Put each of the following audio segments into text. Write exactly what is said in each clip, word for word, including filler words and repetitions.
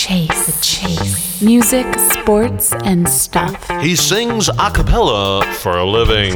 Chase, the chase. Music, sports, and stuff. He sings a cappella for a living.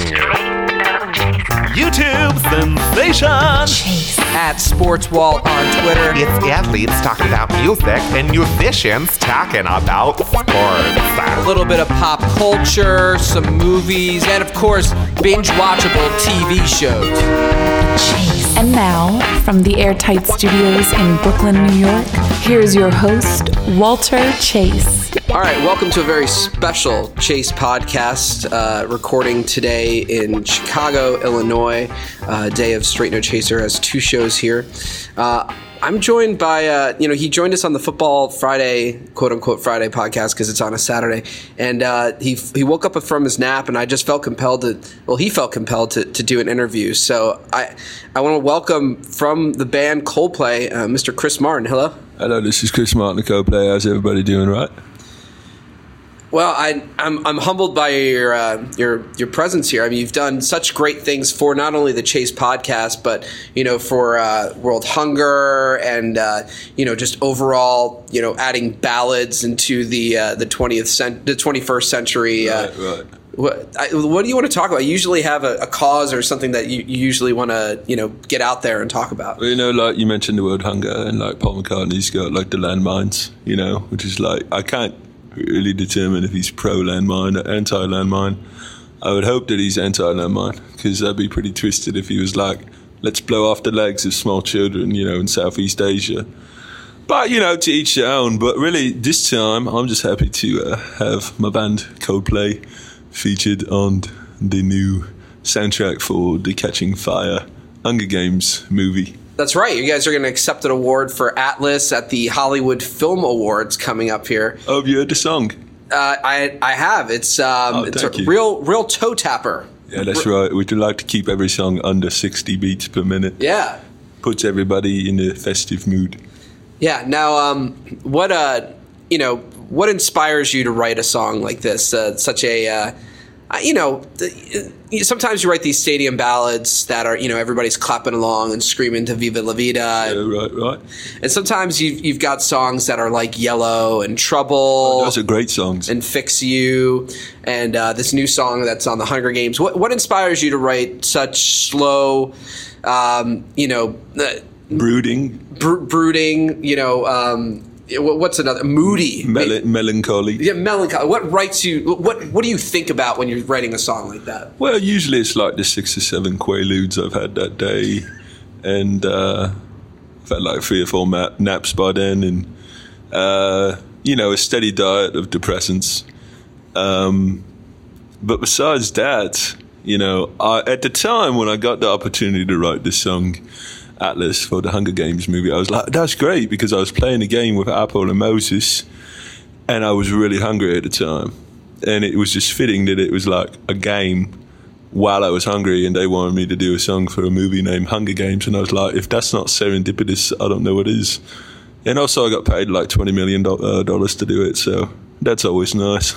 YouTube sensation. Chase. At SportsWalt on Twitter. It's athletes talking about music and musicians talking about sports. A little bit of pop culture, some movies, and of course, binge-watchable T V shows. Chase. And now, from the airtight studios in Brooklyn, New York, here's your host, Walter Chase. All right, welcome to a very special Chase podcast, uh, recording today in Chicago, Illinois. Uh, day of Straight No Chaser has two shows here. Uh, I'm joined by, uh, you know, he joined us on the Football Friday, quote-unquote Friday podcast because it's on a Saturday. And uh, he he woke up from his nap, and I just felt compelled to, well, he felt compelled to, to do an interview. So I I want to welcome from the band Coldplay, uh, Mister Chris Martin. Hello. Hello, this is Chris Martin of Coldplay. How's everybody doing, right? Well, I, I'm I'm humbled by your uh, your your presence here. I mean, you've done such great things for not only the Chase podcast, but you know, for uh, World Hunger and uh, you know, just overall, you know, adding ballads into the uh, the twentieth cent- the twenty-first century. Uh, Right, right. What I, what do you want to talk about? You usually have a, a cause or something that you, you usually want to you know get out there and talk about. Well, you know, like you mentioned the word hunger, and like Paul McCartney's got like the landmines, you know, which is like I can't really determine if he's pro-landmine or anti-landmine. I would hope that he's anti-landmine, because that'd be pretty twisted if he was like, let's blow off the legs of small children, you know, in Southeast Asia. But, you know, to each their own. But really, this time, I'm just happy to uh, have my band Coldplay featured on the new soundtrack for the Catching Fire Hunger Games movie. That's right. You guys are going to accept an award for Atlas at the Hollywood Film Awards coming up here. Oh, have you heard the song? Uh, I I have. It's um Oh, it's a thank you. real real toe tapper. Yeah, that's right. We'd like to keep every song under sixty beats per minute. Yeah. Puts everybody in a festive mood. Yeah. Now, um, what uh, you know, what inspires you to write a song like this? Uh, such a uh, you know, the, sometimes you write these stadium ballads that are, you know, everybody's clapping along and screaming to Viva La Vida. Yeah, And, right, right. and sometimes you've, you've got songs that are like Yellow and Trouble. Oh, those are great songs. And Fix You, and uh, this new song that's on the Hunger Games. What what inspires you to write such slow, um, you know, uh, Brooding, br- brooding, you know, um, what's another? Moody. mel- melancholy. Yeah, melancholy. What writes you? What What do you think about when you're writing a song like that? Well, usually it's like the six or seven Quaaludes I've had that day, and uh, I've had like three or four ma- naps by then, and uh, you know, a steady diet of depressants. Um, but besides that, you know, I, at the time when I got the opportunity to write this song, Atlas, for the Hunger Games movie, I was like, that's great, because I was playing a game with Apple and Moses, and I was really hungry at the time, and it was just fitting that it was like a game while I was hungry, and they wanted me to do a song for a movie named Hunger Games, and I was like, if that's not serendipitous, I don't know what is. And also I got paid like twenty million dollars to do it, so that's always nice.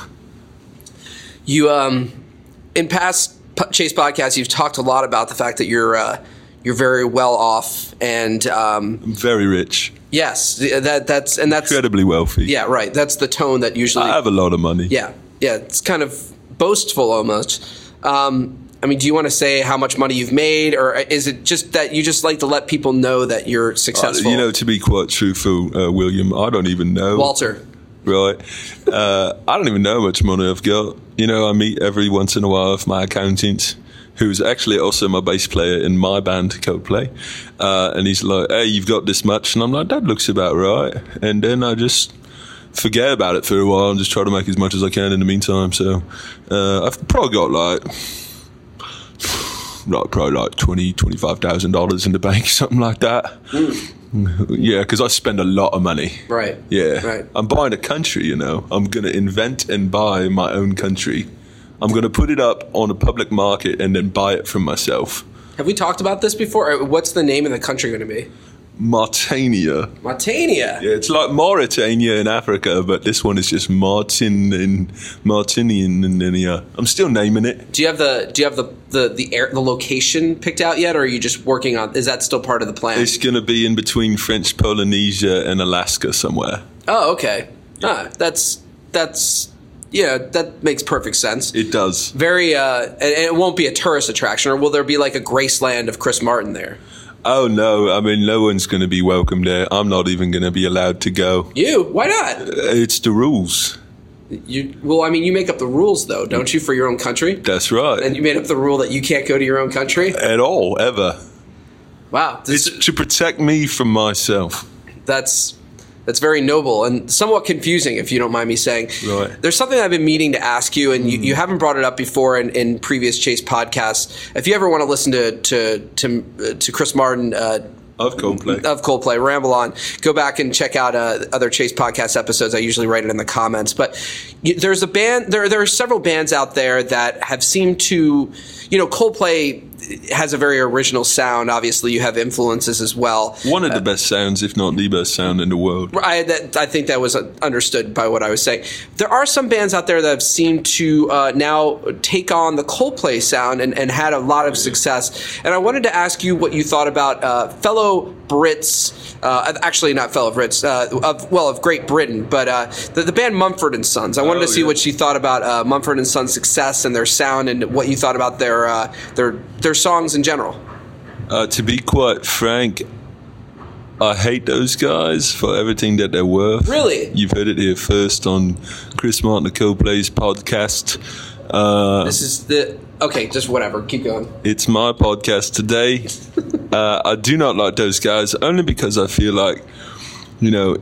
You um, in past Chase podcasts, you've talked a lot about the fact that you're uh, you're very well off, and um, I'm very rich. yes, that that's and that's Incredibly wealthy. yeah, right. That's the tone that usually I have a lot of money. yeah, yeah. It's kind of boastful almost. Um, I mean, do you want to say how much money you've made, or is it just that you just like to let people know that you're Uh, successful? you know, to be quite truthful, uh, William, I don't even know. Walter. Right. Uh, I don't even know how much money I've got. You know, I meet every once in a while with my accountant, who's actually also my bass player in my band, Coldplay. Uh, and he's like, hey, you've got this much. And I'm like, that looks about right. And then I just forget about it for a while and just try to make as much as I can in the meantime. So uh, I've probably got like, like probably like twenty thousand dollars, twenty-five thousand dollars in the bank, something like that. Mm. Yeah, because I spend a lot of money. Right. Yeah. Right. I'm buying a country, you know. I'm going to invent and buy my own country. I'm going to put it up on a public market and then buy it from myself. Have we talked about this before? Or what's the name of the country going to be? Mauritania. Mauritania. Yeah, it's like Mauritania in Africa, but this one is just Martin and Martinian, and then yeah, I'm still naming it. Do you have the Do you have the the the, air, the location picked out yet, or are you just working on? Is that still part of the plan? It's going to be in between French Polynesia and Alaska somewhere. Oh, okay. Ah, that's that's yeah, that makes perfect sense. It does. Very, uh, and, and it won't be a tourist attraction, or will there be like a Graceland of Chris Martin there? Oh, no. I mean, no one's going to be welcome there. I'm not even going to be allowed to go. You? Why not? It's the rules. You well, I mean, you make up the rules, though, don't you, for your own country? That's right. And you made up the rule that you can't go to your own country? At all, ever. Wow. This, It's to protect me from myself. that's that's very noble and somewhat confusing, if you don't mind me saying. Right. There's something I've been meaning to ask you, and Mm. you, you haven't brought it up before in, in previous Chase podcasts. If you ever want to listen to to to, uh, to Chris Martin, uh, Of Coldplay. of Coldplay, ramble on. Go back and check out uh, other Chase podcast episodes. I usually write it in the comments. But you, there's a band. There there are several bands out there that have seemed to, you know, Coldplay has a very original sound. Obviously, you have influences as well. One of the best sounds, if not the best sound in the world. I, that, I think that was understood by what I was saying. There are some bands out there that have seemed to uh, now take on the Coldplay sound and, and had a lot of success. And I wanted to ask you what you thought about uh, fellow Brits, uh, actually not fellow Brits, uh, of well of Great Britain, but uh, the, the band Mumford and Sons. I wanted Oh, to see yeah. what you thought about uh, Mumford and Sons' success and their sound, and what you thought about their uh, their their songs in general. Uh, to be quite frank, I hate those guys for everything that they're worth. Really? You've heard it here first on Chris Martin, the Coldplay's podcast. Uh, This is the okay. Just whatever. Keep going. it's my podcast today. uh, I do not like those guys only because I feel like, you know,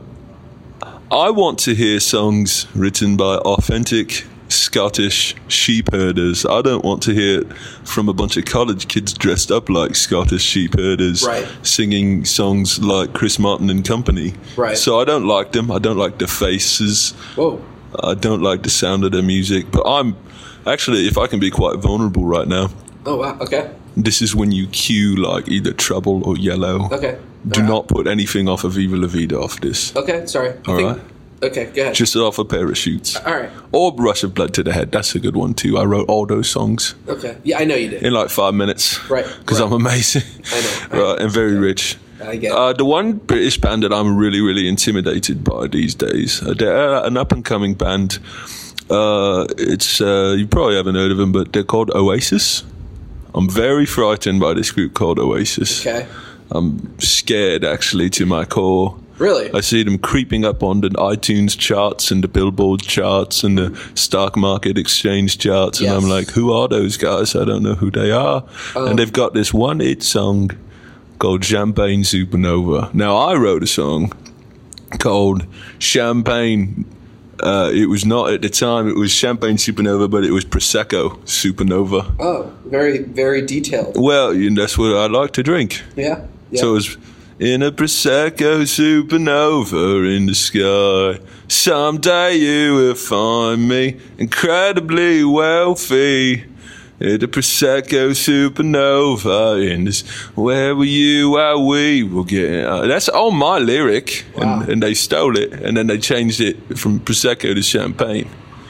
I want to hear songs written by authentic Scottish sheep herders. I don't want to hear it from a bunch of college kids dressed up like Scottish sheep herders, Right. singing songs like Chris Martin and company. Right. So I don't like them. I don't like the faces. Whoa. I don't like the sound of their music. But I'm actually, if I can be quite vulnerable right now, Oh wow. Okay. this is when you cue like either Trouble or Yellow. Okay. Do All right. not put anything off of Viva La Vida off this. Okay. Sorry. I All think- right. Okay. Go ahead. Just off of Parachutes. All right. Or Rush of Blood to the Head. That's a good one too. I wrote all those songs Okay. Yeah, I know you did. in like five minutes. Right, Because right. I'm amazing. I know. Right, and very rich. I get it. Uh, the one British band that I'm really, really intimidated by these days, uh, they're an up-and-coming band. Uh, it's uh, you probably haven't heard of them, but they're called Oasis. I'm very frightened by this group called Oasis. Okay. I'm scared, actually, to my core. Really? I see them creeping up on the iTunes charts and the Billboard charts and the stock market exchange charts, and Yes. I'm like, who are those guys? I don't know who they are. Oh. And they've got this one hit song called Champagne Supernova. Now, I wrote a song called Champagne. Uh, it was not at the time, it was Champagne Supernova, but it was Prosecco Supernova. Oh, very, very detailed. Well, you know, that's what I like to drink. Yeah. Yeah. So it was in a Prosecco supernova in the sky. Someday you will find me incredibly wealthy. In a Prosecco supernova in this. Where were you while we were getting out? That's on my lyric. Wow. And, and they stole it. And then they changed it from Prosecco to champagne.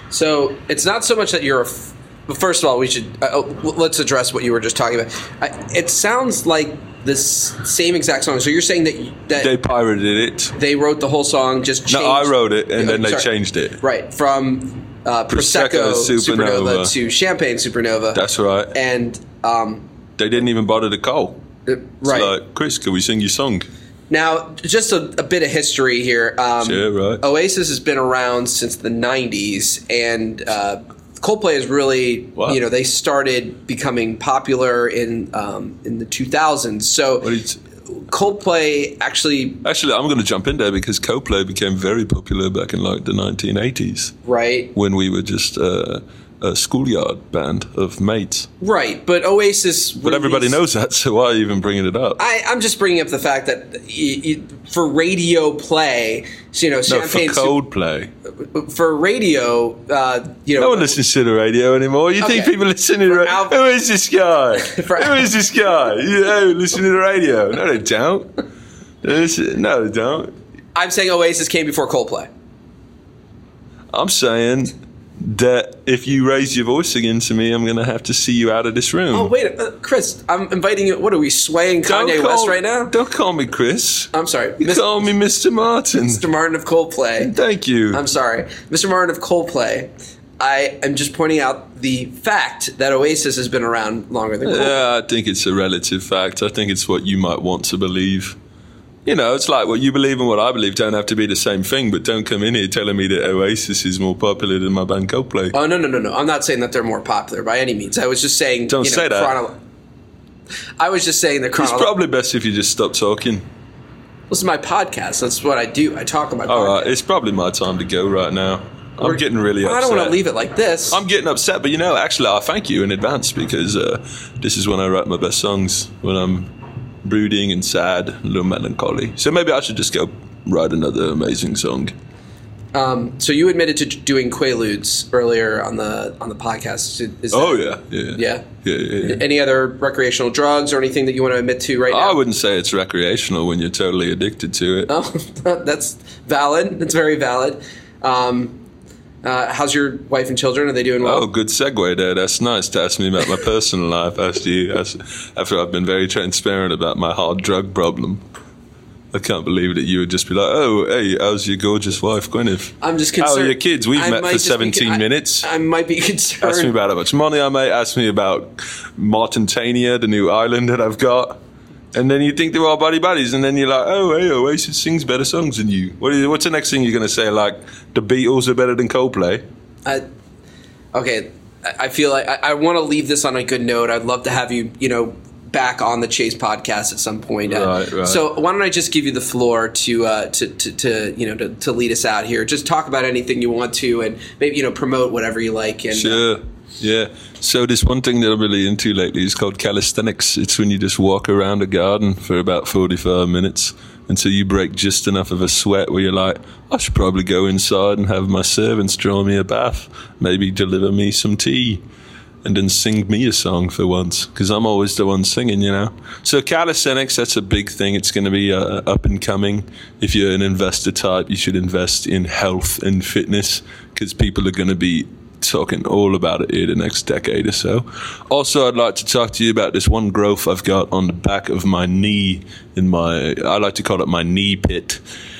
So it's not so much that you're a. F- well, first of all, we should uh, oh, let's address what you were just talking about. I, it sounds like this same exact song. So you're saying that that They pirated it. they wrote the whole song, just changed. No, I wrote it and Oh, then they sorry. changed it. Right, from uh, Prosecco, Prosecco Supernova. Supernova. to Champagne Supernova. That's right. And um, They didn't even bother to call. uh, It's right like, Chris, can we sing your song? now, just a, a bit of history here. Um, Yeah, right. Oasis has been around since the nineties, and uh, Coldplay is really, What? you know, they started becoming popular in um, in the two thousands. So What did- Coldplay actually, Actually, I'm going to jump in there because Coldplay became very popular back in like the nineteen eighties right, when we were just uh, a schoolyard band of mates. right, but Oasis. But everybody knows that, so why are you even bringing it up? I, I'm just bringing up the fact that y- y- for radio play, so, you know, no, for Champagne Su- Coldplay. for radio, uh, you know, No one listens to the radio anymore. You think Okay. people listen to the radio? Al- Who is this guy? For Who Al- is this guy? You know, listen to the radio. No, they don't. They listen- No, they don't. I'm saying Oasis came before Coldplay. I'm saying that if you raise your voice again to me, I'm going to have to see you out of this room. Oh, wait, uh, Chris, I'm inviting you. What are we, swaying Kanye Don't West call- right now? Don't call me Chris. I'm sorry. You Mister call me Mister Martin. Mister Martin of Coldplay. Thank you. I'm sorry. Mister Martin of Coldplay. I am just pointing out the fact that Oasis has been around longer than Coldplay. Yeah, I think it's a relative fact. I think it's what you might want to believe. You know, it's like what you believe and what I believe don't have to be the same thing, but don't come in here telling me that Oasis is more popular than my band Coldplay. Oh, no, no, no, no. I'm not saying that they're more popular by any means. I was just saying... Don't you know, say that. chronolo- I was just saying that It's chronolo- probably best if you just stop talking. This is my podcast. That's what I do. I talk on my All podcast. right, it's probably my time to go right now. I'm We're- getting really upset. I don't want to leave it like this. I'm getting upset, but you know, actually, I thank you in advance because uh, this is when I write my best songs, when I'm brooding and sad, a little melancholy. So maybe I should just go write another amazing song. Um, so you admitted to doing Quaaludes earlier on the on the podcast. Is that, Oh, yeah. Yeah. Yeah? Yeah, yeah, yeah. Any other recreational drugs or anything that you want to admit to right now? I wouldn't say it's recreational when you're totally addicted to it. Oh, that's valid. That's very valid. Um, uh, how's your wife and children? Are they doing well? Oh, good segue there. That's nice to ask me about my personal life after you, after I've been very transparent about my hard drug problem. I can't believe that you would just be like, oh, hey, how's your gorgeous wife, Gwyneth? I'm just How concerned. are your kids? We've I met might for just be- seventeen I- minutes. I might be concerned. Ask me about how much money I make. Ask me about Martintania, the new island that I've got. And then you think they're all buddy buddies, and then you're like, oh, hey, Oasis sings better songs than you. What is, what's the next thing you're going to say? Like, the Beatles are better than Coldplay? I, okay, I I feel like I, I want to leave this on a good note. I'd love to have you, you know, back on the Chase podcast at some point. Uh, Right, right. So why don't I just give you the floor to, uh, to, to, to you know, to, to lead us out here. Just talk about anything you want to, and maybe, you know, promote whatever you like. And, Sure. Yeah. So this one thing that I'm really into lately is called calisthenics. It's when you just walk around a garden for about forty-five minutes until you break just enough of a sweat where you're like, I should probably go inside and have my servants draw me a bath, maybe deliver me some tea, and then sing me a song for once, because I'm always the one singing, you know. So calisthenics, that's a big thing. It's going to be uh, up and coming. If you're an investor type, you should invest in health and fitness, because people are going to be talking all about it here the next decade or so. Also, I'd like to talk to you about this one growth I've got on the back of my knee, in my, I like to call it my knee pit.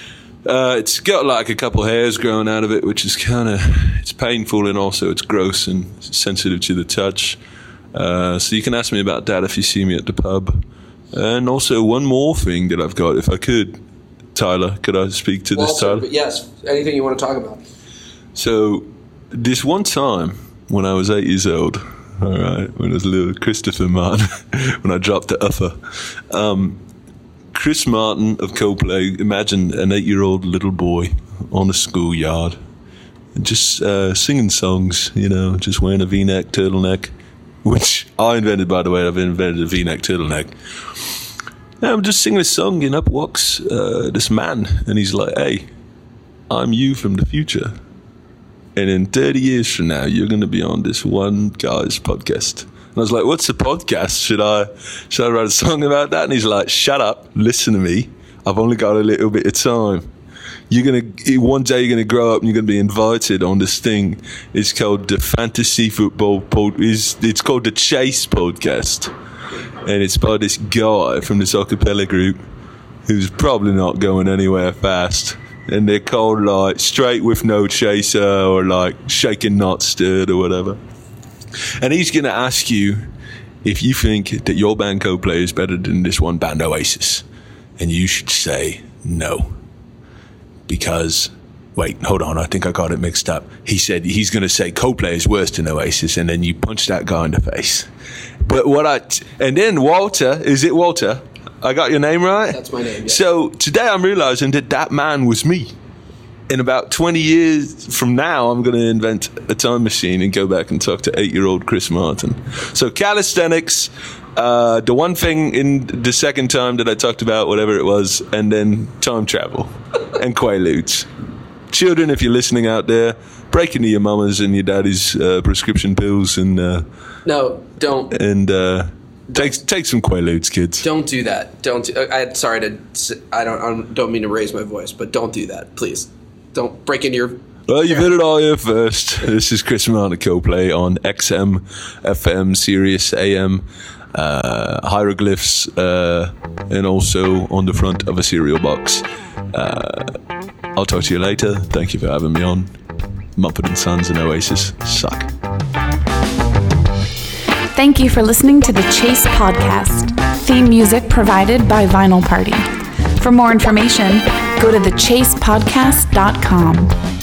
Uh, it's got like a couple hairs growing out of it, which is kind of, it's painful, and also it's gross and sensitive to the touch. Uh, so you can ask me about that if you see me at the pub. And also one more thing that I've got, if I could, Tyler, could I speak to this, Walter, Tyler? yes, anything you want to talk about. So this one time when I was eight years old, all right, when I was a little Christopher Martin, when I dropped the upper, um, Chris Martin of Coldplay, imagine an eight-year-old little boy on a schoolyard, just uh, singing songs, you know, just wearing a V-neck turtleneck, which I invented, by the way. I've invented a V-neck turtleneck. And I'm just singing a song, and up walks uh, this man, and he's like, hey, I'm you from the future. And in thirty years from now, you're going to be on this one guy's podcast. And I was like, what's a podcast? Should I should I write a song about that? And he's like, shut up, listen to me. I've only got a little bit of time. You're going to, one day you're going to grow up and you're going to be invited on this thing. It's called the Fantasy Football Pod. It's, it's called the Chase Podcast. And it's by this guy from this a cappella group who's probably not going anywhere fast. And they're called like Straight with No Chaser, or like Shaken Not Stirred, or whatever. And he's going to ask you if you think that your band Coldplay is better than this one band Oasis. And you should say no. Because, wait, hold on, I think I got it mixed up. He said he's going to say Coldplay is worse than Oasis, and then you punch that guy in the face. But what I, t- and then Walter, is it Walter? I got your name right? That's my name, yeah. So today I'm realizing that that man was me. In about twenty years from now, I'm going to invent a time machine and go back and talk to eight-year-old Chris Martin. So calisthenics, uh, the one thing in the second time that I talked about, whatever it was, and then time travel and Quaaludes. Children, if you're listening out there, break into your mama's and your daddy's uh, prescription pills and uh, No, don't. and uh, take take some Quaaludes, kids. Don't do that. Don't. Do, I, I'm sorry to. I don't. I don't mean to raise my voice, but don't do that, please. Don't break into your Well, you've hit it all here first. This is Chris Monaco play on X M, F M, Sirius A M, uh, hieroglyphs, uh, and also on the front of a cereal box. Uh, I'll talk to you later. Thank you for having me on. Mumford and Sons and Oasis suck. Thank you for listening to the Chase Podcast. Theme music provided by Vinyl Party. For more information, go to the chase podcast dot com.